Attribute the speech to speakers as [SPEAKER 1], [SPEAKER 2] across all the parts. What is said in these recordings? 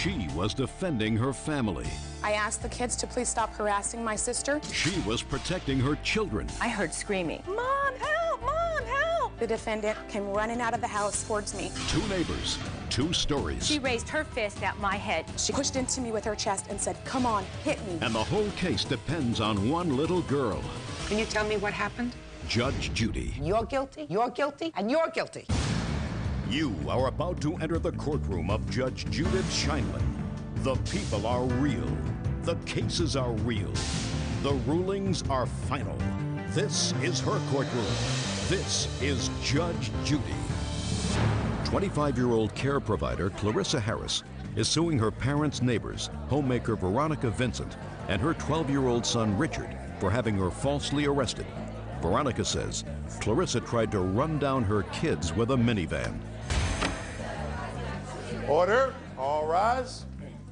[SPEAKER 1] She was defending her family.
[SPEAKER 2] I asked the kids to please stop harassing my sister.
[SPEAKER 1] She was protecting her children.
[SPEAKER 3] I heard screaming.
[SPEAKER 2] Mom, help! Mom, help! The defendant came running out of the house towards me.
[SPEAKER 1] Two neighbors, two stories.
[SPEAKER 3] She raised her fist at my head.
[SPEAKER 2] She pushed into me with her chest and said, come on, hit me.
[SPEAKER 1] And the whole case depends on one little girl.
[SPEAKER 4] Can you tell me what happened?
[SPEAKER 1] Judge Judy.
[SPEAKER 4] You're guilty, and you're guilty.
[SPEAKER 1] You are about to enter the courtroom of Judge Judith Scheinlin. The people are real. The cases are real. The rulings are final. This is her courtroom. This is Judge Judy. 25-year-old care provider Clarissa Harris is suing her parents' neighbors, homemaker Veronica Vincent, and her 12-year-old son Richard for having her falsely arrested. Veronica says Clarissa tried to run down her kids with a minivan.
[SPEAKER 5] Order. All rise.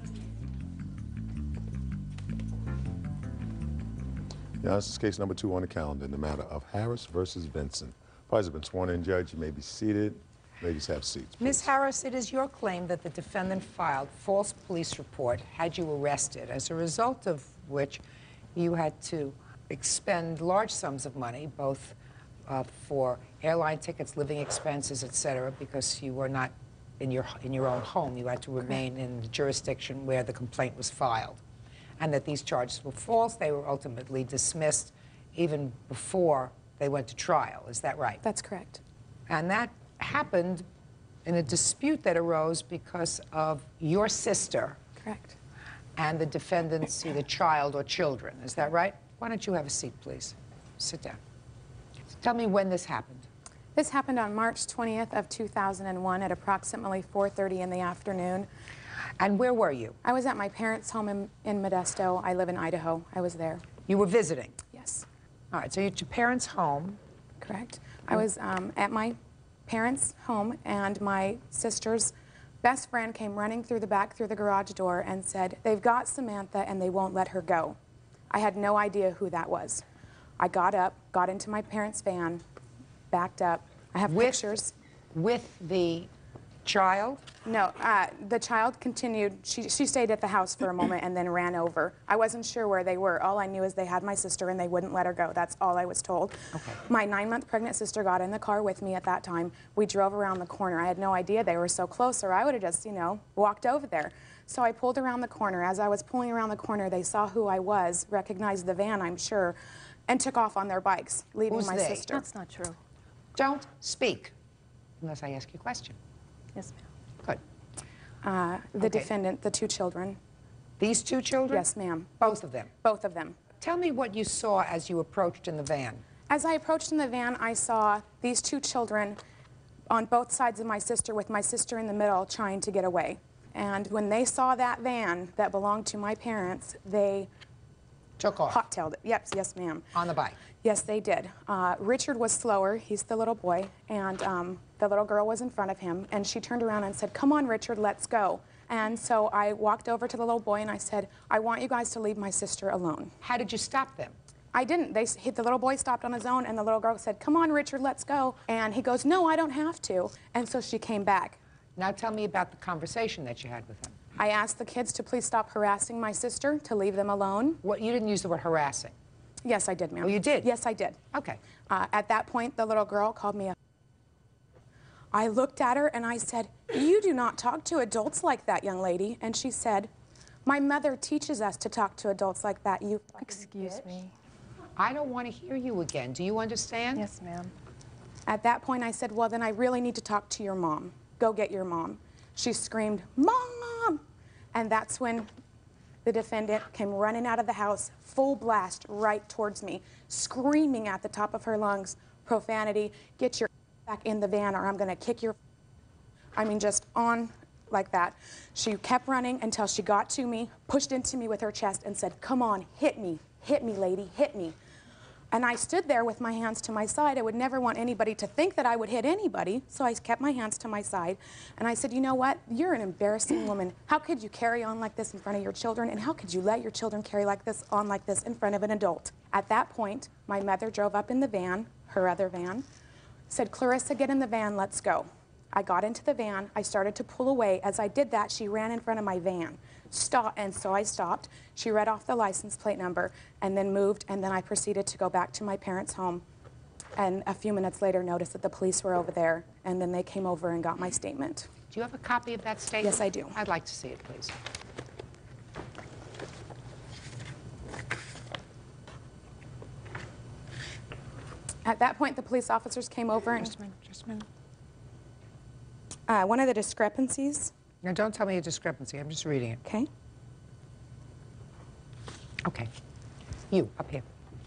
[SPEAKER 5] Now, this is case number 2 on the calendar in the matter of Harris versus Vincent. Parties have been sworn in, Judge. You may be seated. Ladies, have seats, please.
[SPEAKER 4] Ms. Harris, it is your claim that the defendant filed false police report, had you arrested, as a result of which you had to expend large sums of money, both for airline tickets, living expenses, etc., because you were not in your own home. You had to remain in the jurisdiction where the complaint was filed. And that these charges were false. They were ultimately dismissed even before they went to trial. Is that right?
[SPEAKER 2] That's correct.
[SPEAKER 4] And that happened in a dispute that arose because of your sister.
[SPEAKER 2] Correct.
[SPEAKER 4] And the defendant's either child or children. Is that right? Why don't you have a seat, please? Sit down. Tell me when this happened.
[SPEAKER 2] This happened on March 20th of 2001 at approximately 4:30 in the afternoon.
[SPEAKER 4] And where were you?
[SPEAKER 2] I was at my parents' home in Modesto. I live in Idaho. I was there.
[SPEAKER 4] You were visiting?
[SPEAKER 2] Yes.
[SPEAKER 4] All right, so you're at your parents' home.
[SPEAKER 2] Correct. I was at my parents' home, and my sister's best friend came running through the back through the garage door and said, they've got Samantha and they won't let her go. I had no idea who that was. I got up, got into my parents' van, backed up. I have pictures.
[SPEAKER 4] With the child?
[SPEAKER 2] No, the child continued. She stayed at the house for a moment and then ran over. I wasn't sure where they were. All I knew is they had my sister and they wouldn't let her go. That's all I was told.
[SPEAKER 4] Okay.
[SPEAKER 2] My 9-month pregnant sister got in the car with me at that time. We drove around the corner. I had no idea they were so close, or I would have just, you know, walked over there. So I pulled around the corner. As I was pulling around the corner, they saw who I was, recognized the van, I'm sure, and took off on their bikes, leaving
[SPEAKER 4] Who's
[SPEAKER 2] my
[SPEAKER 4] they?
[SPEAKER 2] sister.
[SPEAKER 3] That's not true.
[SPEAKER 4] Don't speak unless I ask you a question.
[SPEAKER 3] Yes, ma'am.
[SPEAKER 4] Good.
[SPEAKER 2] The defendant, the 2 children.
[SPEAKER 4] These 2 children?
[SPEAKER 2] Yes, ma'am.
[SPEAKER 4] Both of them?
[SPEAKER 2] Both of them.
[SPEAKER 4] Tell me what you saw as you approached in the van.
[SPEAKER 2] As I approached in the van, I saw these 2 children on both sides of my sister, with my sister in the middle trying to get away. And when they saw that van that belonged to my parents, they
[SPEAKER 4] took off.
[SPEAKER 2] Hot-tailed it. Yep, yes, ma'am.
[SPEAKER 4] On the bike?
[SPEAKER 2] Yes, they did. Richard was slower. He's the little boy. And the little girl was in front of him. And she turned around and said, come on, Richard, let's go. And so I walked over to the little boy and I said, I want you guys to leave my sister alone.
[SPEAKER 4] How did you stop them?
[SPEAKER 2] I didn't. The little boy stopped on his own, and the little girl said, come on, Richard, let's go. And he goes, no, I don't have to. And so she came back.
[SPEAKER 4] Now tell me about the conversation that you had with him.
[SPEAKER 2] I asked the kids to please stop harassing my sister, to leave them alone.
[SPEAKER 4] What, you didn't use the word harassing?
[SPEAKER 2] Yes, I did, ma'am.
[SPEAKER 4] Oh, you did?
[SPEAKER 2] Yes, I did.
[SPEAKER 4] Okay.
[SPEAKER 2] At that point, the little girl called me a... I looked at her and I said, you do not talk to adults like that, young lady. And she said, my mother teaches us to talk to adults like that, you...
[SPEAKER 3] Excuse me.
[SPEAKER 4] I don't want to hear you again. Do you understand?
[SPEAKER 3] Yes, ma'am.
[SPEAKER 2] At that point, I said, well, then I really need to talk to your mom. Go get your mom. She screamed, Mom! And that's when the defendant came running out of the house, full blast, right towards me, screaming at the top of her lungs, profanity, get your back in the van or I'm going to kick your... I mean, just on like that. She kept running until she got to me, pushed into me with her chest and said, come on, hit me, lady, hit me. And I stood there with my hands to my side. I would never want anybody to think that I would hit anybody, so I kept my hands to my side. And I said, you know what? You're an embarrassing woman. How could you carry on like this in front of your children? And how could you let your children carry like this on like this in front of an adult? At that point, my mother drove up in the van, her other van, said, Clarissa, get in the van, let's go. I got into the van. I started to pull away. As I did that, she ran in front of my van. Stop, and so I stopped. She read off the license plate number and then moved, and then I proceeded to go back to my parents' home. And a few minutes later, noticed that the police were over there, and then they came over and got my statement.
[SPEAKER 4] Do you have a copy of that statement?
[SPEAKER 2] Yes, I do.
[SPEAKER 4] I'd like to see it, please.
[SPEAKER 2] At that point, the police officers came over and
[SPEAKER 4] Just a minute, just a minute.
[SPEAKER 2] one of the discrepancies,
[SPEAKER 4] Now, don't tell me a discrepancy. I'm just reading it.
[SPEAKER 2] okay?
[SPEAKER 4] Okay. You, up here.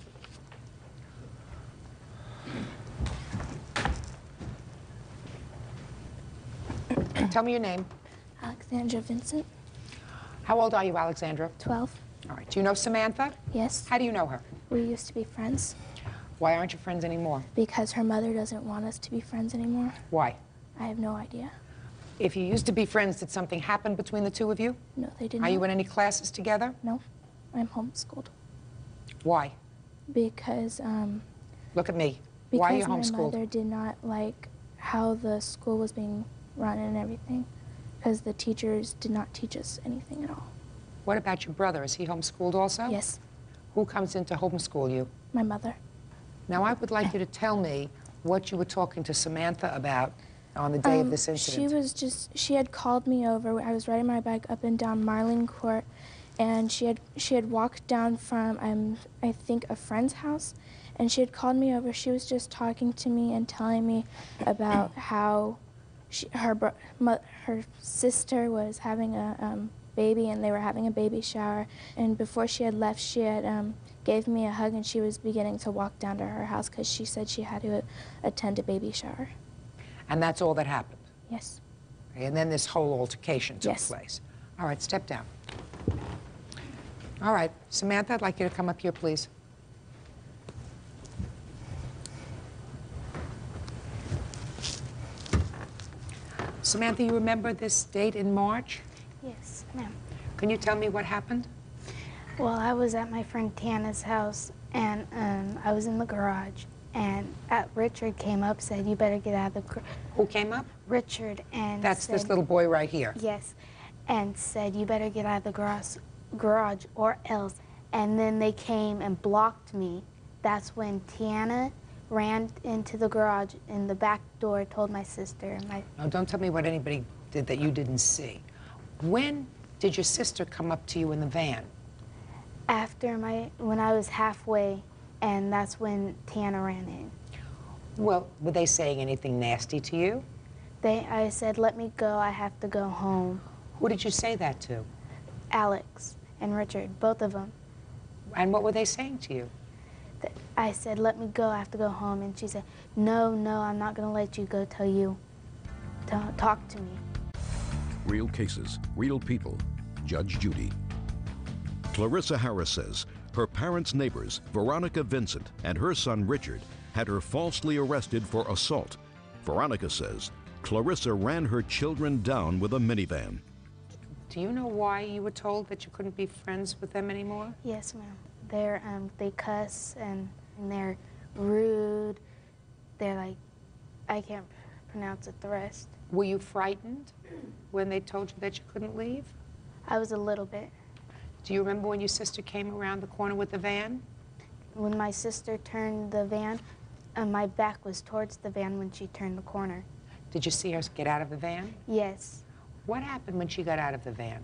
[SPEAKER 4] Tell me your name.
[SPEAKER 6] Alexandra Vincent,
[SPEAKER 4] How old are you, Alexandra?
[SPEAKER 6] 12.
[SPEAKER 4] All right. Do you know Samantha?
[SPEAKER 6] Yes,
[SPEAKER 4] How do you know her?
[SPEAKER 6] we used to be friends
[SPEAKER 4] Why aren't you friends anymore?
[SPEAKER 6] because her mother doesn't want us to be friends anymore.
[SPEAKER 4] Why?
[SPEAKER 6] I have no idea.
[SPEAKER 4] If you used to be friends, did something happen between the two of you?
[SPEAKER 6] No, they didn't.
[SPEAKER 4] Are you in any classes together?
[SPEAKER 6] No, I'm homeschooled
[SPEAKER 4] Why?
[SPEAKER 6] because
[SPEAKER 4] Look at me. Why are you
[SPEAKER 6] my
[SPEAKER 4] homeschooled?
[SPEAKER 6] mother did not like how the school was being run and everything because the teachers did not teach us anything at all.
[SPEAKER 4] What about your brother? Is he homeschooled also?
[SPEAKER 6] Yes,
[SPEAKER 4] Who comes in to homeschool you?
[SPEAKER 6] my mother.
[SPEAKER 4] Now, I would like you to tell me what you were talking to Samantha about on the day of this incident.
[SPEAKER 6] She had called me over. I was riding my bike up and down Marlin Court, and she had walked down from, I think, a friend's house, and she had called me over. She was just talking to me and telling me about how her sister was having a baby, and they were having a baby shower. And before she had left, she had gave me a hug, and she was beginning to walk down to her house because she said she had to attend a baby shower.
[SPEAKER 4] And that's all that happened?
[SPEAKER 6] Yes.
[SPEAKER 4] Okay, and then this whole altercation took
[SPEAKER 6] Yes.
[SPEAKER 4] place. All right, step down. All right, Samantha, I'd like you to come up here, please. Samantha, you remember this date in March?
[SPEAKER 7] Yes, ma'am.
[SPEAKER 4] Can you tell me what happened?
[SPEAKER 7] Well, I was at my friend Tana's house, and I was in the garage, and Richard came up, said, "You better get out of the
[SPEAKER 4] Who came up?
[SPEAKER 7] Richard, and
[SPEAKER 4] That's
[SPEAKER 7] said,
[SPEAKER 4] this little boy right here.
[SPEAKER 7] Yes, and said, "You better get out of the garage or else." And then they came and blocked me. That's when Tiana ran into the garage in the back door, told my sister and my.
[SPEAKER 4] Now, don't tell me what anybody did that you didn't see. When did your sister come up to you in the van?
[SPEAKER 7] When I was halfway, and that's when Tiana ran in.
[SPEAKER 4] Well, were they saying anything nasty to you?
[SPEAKER 7] I said, "Let me go, I have to go home."
[SPEAKER 4] Who did you say that to?
[SPEAKER 7] Alex and Richard, both of them.
[SPEAKER 4] And what were they saying to you?
[SPEAKER 7] I said, "Let me go, I have to go home." And she said, "No, no, I'm not going to let you go till you talk to me."
[SPEAKER 1] Real cases, real people. Judge Judy. Clarissa Harris says her parents' neighbors, Veronica Vincent and her son Richard, had her falsely arrested for assault. Veronica says Clarissa ran her children down with a minivan.
[SPEAKER 4] Do you know why you were told that you couldn't be friends with them anymore?
[SPEAKER 7] Yes, ma'am. They cuss and they're rude. They're like, I can't pronounce it the rest.
[SPEAKER 4] Were you frightened when they told you that you couldn't leave?
[SPEAKER 7] I was a little bit.
[SPEAKER 4] Do you remember when your sister came around the corner with the van?
[SPEAKER 7] When my sister turned the van, my back was towards the van when she turned the corner.
[SPEAKER 4] Did you see her get out of the van?
[SPEAKER 7] Yes.
[SPEAKER 4] What happened when she got out of the van?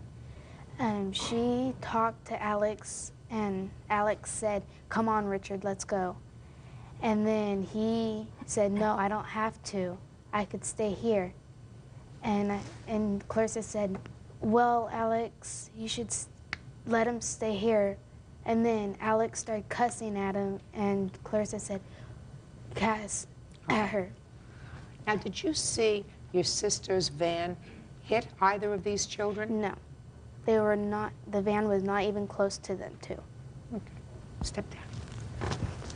[SPEAKER 7] She talked to Alex, and Alex said, "Come on, Richard, let's go." And then he said, "No, I don't have to. I could stay here." And Clarissa said, "Well, Alex, you should let him stay here." And then Alex started cussing at him, and Clarissa said, "Cuss at her."
[SPEAKER 4] Now, did you see your sister's van hit either of these children?
[SPEAKER 7] No. They were not, the van was not even close to them, too.
[SPEAKER 4] Okay. Step down.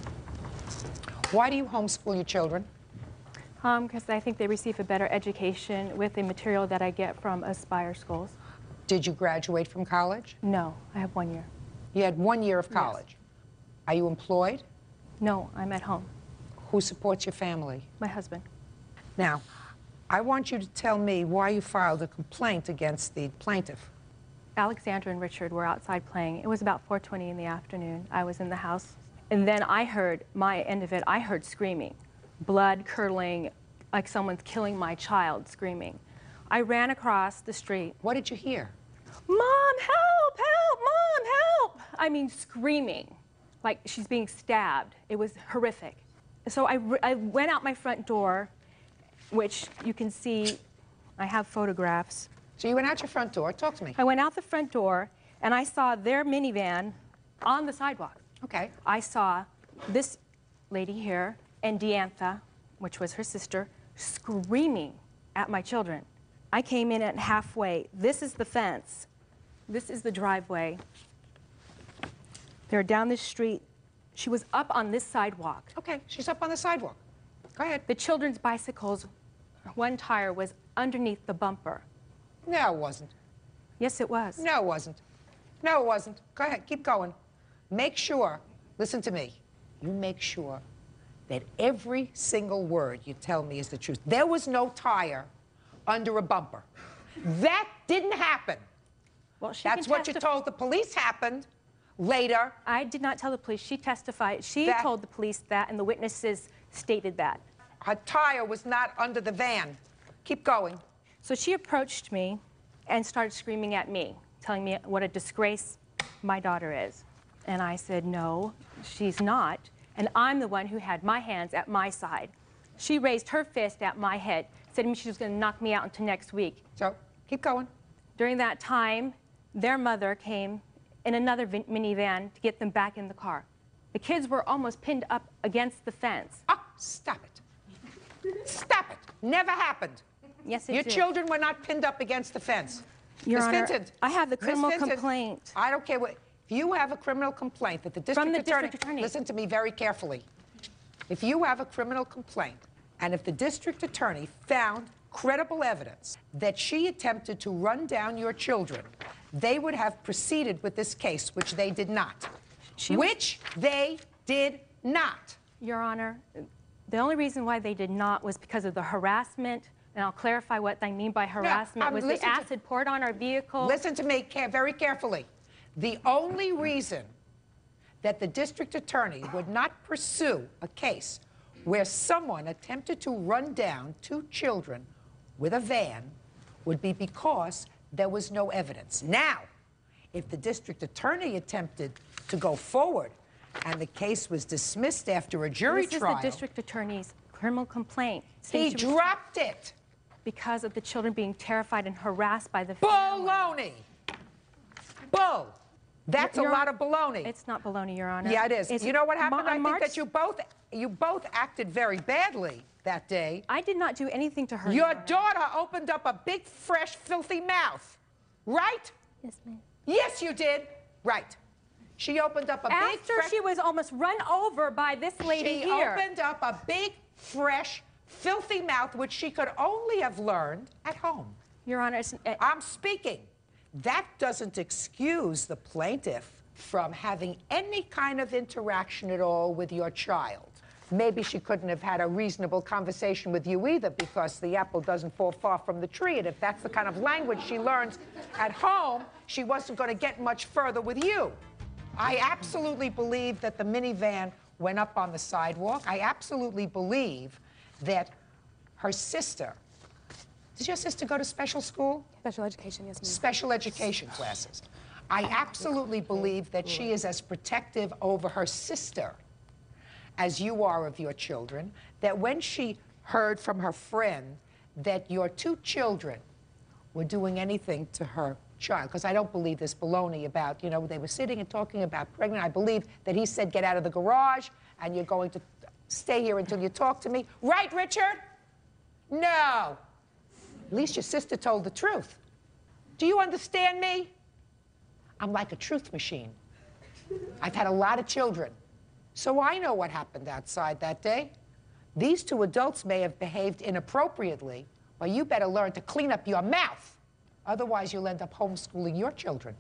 [SPEAKER 4] Why do you homeschool your children?
[SPEAKER 3] Because I think they receive a better education with the material that I get from Aspire schools.
[SPEAKER 4] Did you graduate from college?
[SPEAKER 3] No, I have 1 year.
[SPEAKER 4] You had 1 year of college. Are you employed?
[SPEAKER 3] No, I'm at home.
[SPEAKER 4] Who supports your family?
[SPEAKER 3] My husband.
[SPEAKER 4] Now, I want you to tell me why you filed a complaint against the plaintiff.
[SPEAKER 3] Alexandra and Richard were outside playing. It was about 4:20 in the afternoon. I was in the house. And then I heard, my end of it, I heard screaming. Blood curdling, like someone's killing my child, screaming. I ran across the street.
[SPEAKER 4] What did you hear?
[SPEAKER 3] Mom, help, help, Mom, help! I mean, screaming, like she's being stabbed. It was horrific. So I went out my front door, which you can see, I have photographs.
[SPEAKER 4] So you went out your front door. Talk to me.
[SPEAKER 3] I went out the front door, and I saw their minivan on the sidewalk.
[SPEAKER 4] Okay.
[SPEAKER 3] I saw this lady here and Deantha, which was her sister, screaming at my children. I came in at halfway. This is the fence. This is the driveway. They're down this street. She was up on this sidewalk.
[SPEAKER 4] Okay, she's up on the sidewalk. Go ahead.
[SPEAKER 3] The children's bicycles, one tire was underneath the bumper.
[SPEAKER 4] No, it wasn't.
[SPEAKER 3] Yes, it was.
[SPEAKER 4] No, it wasn't. No, it wasn't. Go ahead, keep going. Make sure, listen to me, you make sure that every single word you tell me is the truth. There was no tire under a bumper. That didn't happen.
[SPEAKER 3] Well, she
[SPEAKER 4] That's what you told the police happened later.
[SPEAKER 3] I did not tell the police. She testified. She told the police that, and the witnesses stated that.
[SPEAKER 4] Her tire was not under the van. Keep going.
[SPEAKER 3] So she approached me and started screaming at me, telling me what a disgrace my daughter is. And I said, no, she's not. And I'm the one who had my hands at my side. She raised her fist at my head, said to me she was going to knock me out until next week.
[SPEAKER 4] So, keep going.
[SPEAKER 3] During that time, their mother came in another minivan to get them back in the car. The kids were almost pinned up against the fence.
[SPEAKER 4] Oh, stop it. Stop it. Never happened.
[SPEAKER 3] Yes, it
[SPEAKER 4] Your
[SPEAKER 3] did.
[SPEAKER 4] children were not pinned up against the fence.
[SPEAKER 3] Your
[SPEAKER 4] Ms.
[SPEAKER 3] Honor,
[SPEAKER 4] Vincent,
[SPEAKER 3] I have the criminal
[SPEAKER 4] Ms. Vincent,
[SPEAKER 3] complaint.
[SPEAKER 4] I don't care what. If you have a criminal complaint that the district attorney, listen to me very carefully. If you have a criminal complaint, and if the district attorney found credible evidence that she attempted to run down your children, they would have proceeded with this case, which they did not. Which they did not.
[SPEAKER 3] Your Honor, the only reason why they did not was because of the harassment, and I'll clarify what I mean by harassment, was the acid poured on our vehicle.
[SPEAKER 4] Listen to me very carefully. The only reason that the district attorney would not pursue a case where someone attempted to run down two children with a van would be because there was no evidence. Now, if the district attorney attempted to go forward and the case was dismissed after a jury trial...
[SPEAKER 3] This is the district attorney's criminal complaint.
[SPEAKER 4] He dropped it.
[SPEAKER 3] Because of the children being terrified and harassed by the family.
[SPEAKER 4] Baloney. Bull. That's a lot of baloney.
[SPEAKER 3] It's not baloney, Your Honor.
[SPEAKER 4] Yeah, it is. You know what happened? I think that you both acted very badly that day.
[SPEAKER 3] I did not do anything to her.
[SPEAKER 4] Your daughter opened up a big, fresh, filthy mouth. Right?
[SPEAKER 6] Yes, ma'am.
[SPEAKER 4] Yes, you did. Right. She opened up a big,
[SPEAKER 3] After she was almost run over by this lady here.
[SPEAKER 4] She opened up a big, fresh, filthy mouth, which she could only have learned at home.
[SPEAKER 3] Your Honor,
[SPEAKER 4] I'm speaking. That doesn't excuse the plaintiff from having any kind of interaction at all with your child. Maybe she couldn't have had a reasonable conversation with you either, because the apple doesn't fall far from the tree, and if that's the kind of language she learns at home, she wasn't going to get much further with you. I absolutely believe that the minivan went up on the sidewalk. I absolutely believe that her sister... Does your sister go to special school?
[SPEAKER 2] Special education, yes, ma'am.
[SPEAKER 4] Special education classes. I absolutely believe that she is as protective over her sister as you are of your children, that when she heard from her friend that your two children were doing anything to her child, because I don't believe this baloney about, you know, they were sitting and talking about pregnant. I believe that he said, get out of the garage, and you're going to stay here until you talk to me. Right, Richard? No. At least your sister told the truth. Do you understand me? I'm like a truth machine. I've had a lot of children, so I know what happened outside that day. These two adults may have behaved inappropriately, but you better learn to clean up your mouth. Otherwise, you'll end up homeschooling your children.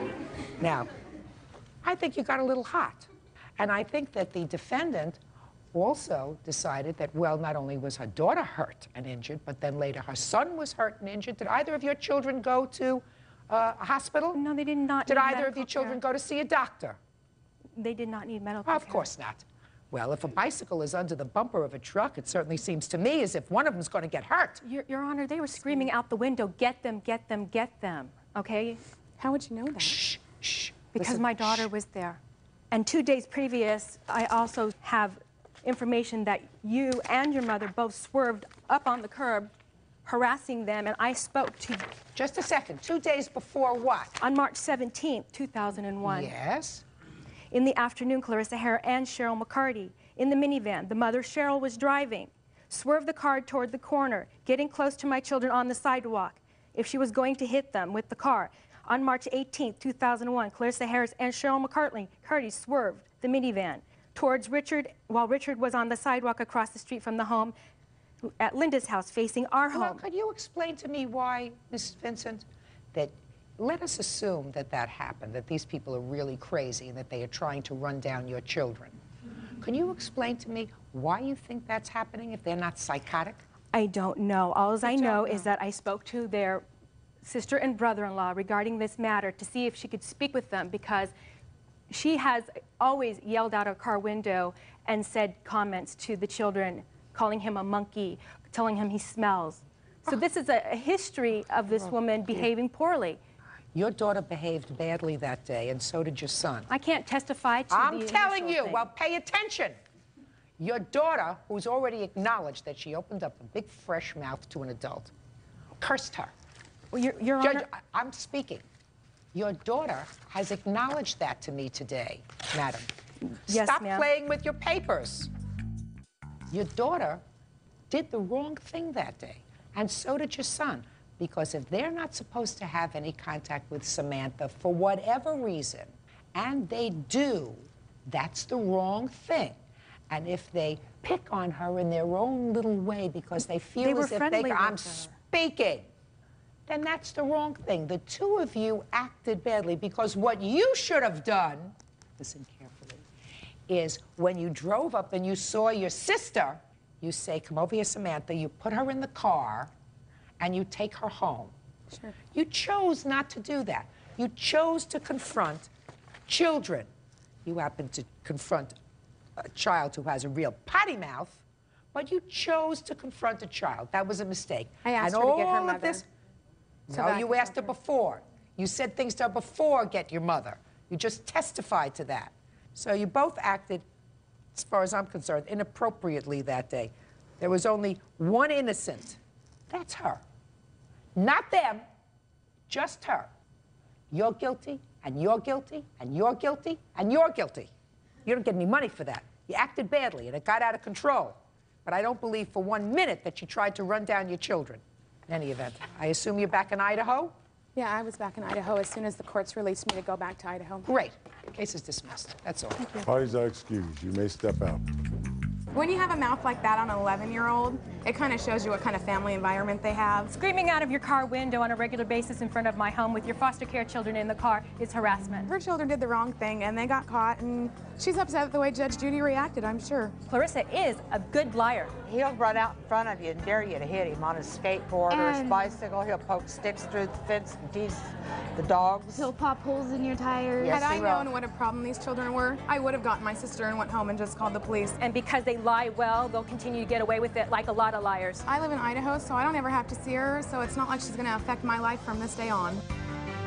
[SPEAKER 4] Now, I think you got a little hot. And I think that the defendant also decided that, well, not only was her daughter hurt and injured, but then later her son was hurt and injured. Did either of your children go to a hospital?
[SPEAKER 3] No, they did not.
[SPEAKER 4] Did either of your children go to see a doctor?
[SPEAKER 3] They did not need medical care.
[SPEAKER 4] Of course not. Well, if a bicycle is under the bumper of a truck, it certainly seems to me as if one of them's going to get hurt.
[SPEAKER 3] Your Honor, they were screaming out the window, "Get them, get them, get them," okay?
[SPEAKER 2] How would you know that?
[SPEAKER 4] Shh, shh.
[SPEAKER 3] Because
[SPEAKER 4] Listen,
[SPEAKER 3] my daughter was there. And 2 days previous, I also have information that you and your mother both swerved up on the curb, harassing them, and I spoke to...
[SPEAKER 4] Just a second. 2 days before what?
[SPEAKER 3] On March 17th, 2001.
[SPEAKER 4] Yes.
[SPEAKER 3] In the afternoon, Clarissa Hare and Cheryl McCarty in the minivan. The mother, Cheryl, was driving. Swerved the car toward the corner, getting close to my children on the sidewalk. If she was going to hit them with the car. On March 18th, 2001, Clarissa Harris and Cheryl McCarty swerved the minivan towards Richard while Richard was on the sidewalk across the street from the home at Linda's house facing our home.
[SPEAKER 4] Well, could you explain to me why, Mrs. Vincent, that let us assume that that happened, that these people are really crazy and that they are trying to run down your children. Can you explain to me why you think that's happening if they're not psychotic?
[SPEAKER 3] I don't know. All I know is that I spoke to their sister and brother-in-law regarding this matter to see if she could speak with them because she has always yelled out a car window and said comments to the children, calling him a monkey, telling him he smells. So this is a history of this woman behaving poorly.
[SPEAKER 4] Your daughter behaved badly that day, and so did your son.
[SPEAKER 3] I can't testify to
[SPEAKER 4] I'm telling
[SPEAKER 3] initial
[SPEAKER 4] you,
[SPEAKER 3] thing.
[SPEAKER 4] well, pay attention. Your daughter, who's already acknowledged that she opened up a big fresh mouth to an adult, cursed her.
[SPEAKER 3] Well, Your
[SPEAKER 4] Judge,
[SPEAKER 3] Honor,
[SPEAKER 4] I'm speaking. Your daughter has acknowledged that to me today, madam.
[SPEAKER 3] Yes,
[SPEAKER 4] Stop
[SPEAKER 3] ma'am.
[SPEAKER 4] playing with your papers. Your daughter did the wrong thing that day, and so did your son. Because if they're not supposed to have any contact with Samantha for whatever reason, and they do, that's the wrong thing. And if they pick on her in their own little way because they feel
[SPEAKER 3] They were
[SPEAKER 4] as if
[SPEAKER 3] friendly
[SPEAKER 4] they...
[SPEAKER 3] with
[SPEAKER 4] I'm
[SPEAKER 3] her.
[SPEAKER 4] speaking. Then that's the wrong thing. The two of you acted badly because what you should have done, listen carefully, is when you drove up and you saw your sister, you say, "Come over here, Samantha." You put her in the car and you take her home.
[SPEAKER 2] Sure.
[SPEAKER 4] You chose not to do that. You chose to confront children. You happen to confront a child who has a real potty mouth, but you chose to confront a child. That was a mistake.
[SPEAKER 2] I asked
[SPEAKER 4] and
[SPEAKER 2] her to get her
[SPEAKER 4] all of
[SPEAKER 2] mother.
[SPEAKER 4] this.
[SPEAKER 2] So
[SPEAKER 4] No,
[SPEAKER 2] that
[SPEAKER 4] you
[SPEAKER 2] can
[SPEAKER 4] asked her
[SPEAKER 2] help her.
[SPEAKER 4] before. You said things to her before, get your mother. You just testified to that. So you both acted, as far as I'm concerned, inappropriately that day. There was only one innocent. That's her. Not them, just her. You're guilty, and you're guilty, and you're guilty, and you're guilty. You don't get any money for that. You acted badly, and it got out of control. But I don't believe for 1 minute that you tried to run down your children. In any event, I assume you're back in Idaho?
[SPEAKER 2] Yeah, I was back in Idaho as soon as the courts released me to go back to Idaho.
[SPEAKER 4] Great. Case is dismissed. That's all.
[SPEAKER 5] Parties are excused. You may step out.
[SPEAKER 2] When you have a mouth like that on an 11-year-old, it kind of shows you what kind of family environment they have.
[SPEAKER 3] screaming out of your car window on a regular basis in front of my home with your foster care children in the car is harassment.
[SPEAKER 2] Her children did the wrong thing, and they got caught, and she's upset at the way Judge Judy reacted, I'm sure.
[SPEAKER 3] Clarissa is a good liar.
[SPEAKER 8] He'll run out in front of you and dare you to hit him on his skateboard or his
[SPEAKER 7] And-
[SPEAKER 8] bicycle. He'll poke sticks through the fence and tease the dogs.
[SPEAKER 7] He'll pop holes in your tires.
[SPEAKER 8] Yes,
[SPEAKER 2] Had I
[SPEAKER 8] he will.
[SPEAKER 2] known what a problem these children were, I would have gotten my sister and went home and just called the police.
[SPEAKER 3] And because they lie well, they'll continue to get away with it like a lot of liars.
[SPEAKER 2] I live in Idaho, so I don't ever have to see her, so it's not like she's going to affect my life from this day on.